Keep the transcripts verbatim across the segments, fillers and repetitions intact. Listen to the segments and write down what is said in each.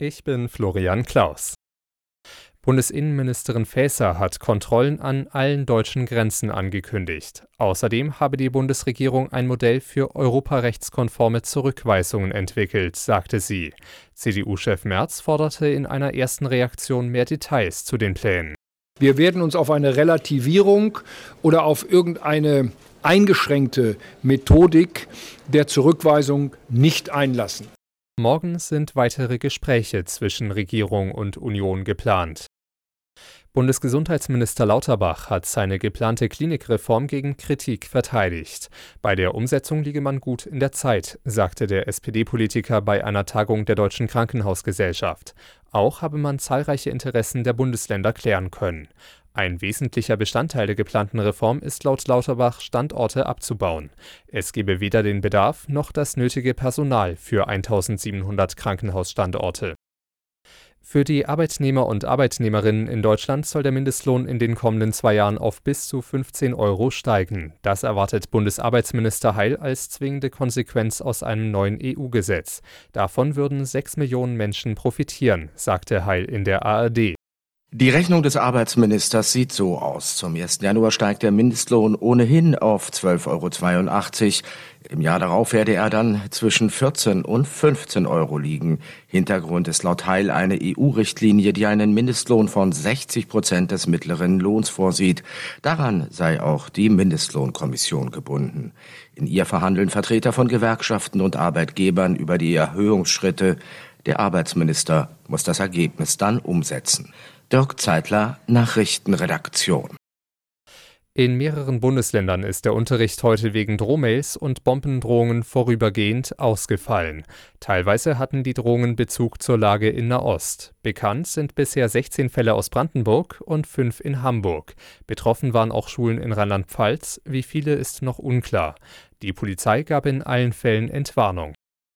Ich bin Florian Klaus. Bundesinnenministerin Faeser hat Kontrollen an allen deutschen Grenzen angekündigt. Außerdem habe die Bundesregierung ein Modell für europarechtskonforme Zurückweisungen entwickelt, sagte sie. C D U-Chef Merz forderte in einer ersten Reaktion mehr Details zu den Plänen. Wir werden uns auf eine Relativierung oder auf irgendeine eingeschränkte Methodik der Zurückweisung nicht einlassen. Morgen sind weitere Gespräche zwischen Regierung und Union geplant. Bundesgesundheitsminister Lauterbach hat seine geplante Klinikreform gegen Kritik verteidigt. Bei der Umsetzung liege man gut in der Zeit, sagte der S P D-Politiker bei einer Tagung der Deutschen Krankenhausgesellschaft. Auch habe man zahlreiche Interessen der Bundesländer klären können. Ein wesentlicher Bestandteil der geplanten Reform ist laut Lauterbach, Standorte abzubauen. Es gebe weder den Bedarf noch das nötige Personal für eintausendsiebenhundert Krankenhausstandorte. Für die Arbeitnehmer und Arbeitnehmerinnen in Deutschland soll der Mindestlohn in den kommenden zwei Jahren auf bis zu fünfzehn Euro steigen. Das erwartet Bundesarbeitsminister Heil als zwingende Konsequenz aus einem neuen E U-Gesetz. Davon würden sechs Millionen Menschen profitieren, sagte Heil in der A R D. Die Rechnung des Arbeitsministers sieht so aus. Zum ersten Januar steigt der Mindestlohn ohnehin auf zwölf Euro zweiundachtzig. Im Jahr darauf werde er dann zwischen vierzehn und fünfzehn Euro liegen. Hintergrund ist laut Heil eine E U-Richtlinie, die einen Mindestlohn von sechzig Prozent des mittleren Lohns vorsieht. Daran sei auch die Mindestlohnkommission gebunden. In ihr verhandeln Vertreter von Gewerkschaften und Arbeitgebern über die Erhöhungsschritte. Der Arbeitsminister muss das Ergebnis dann umsetzen. Dirk Zeitler, Nachrichtenredaktion. In mehreren Bundesländern ist der Unterricht heute wegen Drohmails und Bombendrohungen vorübergehend ausgefallen. Teilweise hatten die Drohungen Bezug zur Lage in Nahost. Bekannt sind bisher sechzehn Fälle aus Brandenburg und fünf in Hamburg. Betroffen waren auch Schulen in Rheinland-Pfalz. Wie viele ist noch unklar. Die Polizei gab in allen Fällen Entwarnung.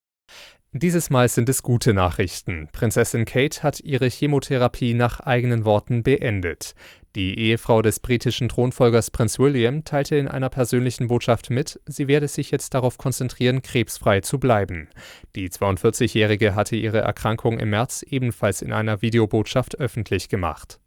Dieses Mal sind es gute Nachrichten. Prinzessin Kate hat ihre Chemotherapie nach eigenen Worten beendet. Die Ehefrau des britischen Thronfolgers Prinz William teilte in einer persönlichen Botschaft mit, sie werde sich jetzt darauf konzentrieren, krebsfrei zu bleiben. Die zweiundvierzigjährige hatte ihre Erkrankung im März ebenfalls in einer Videobotschaft öffentlich gemacht.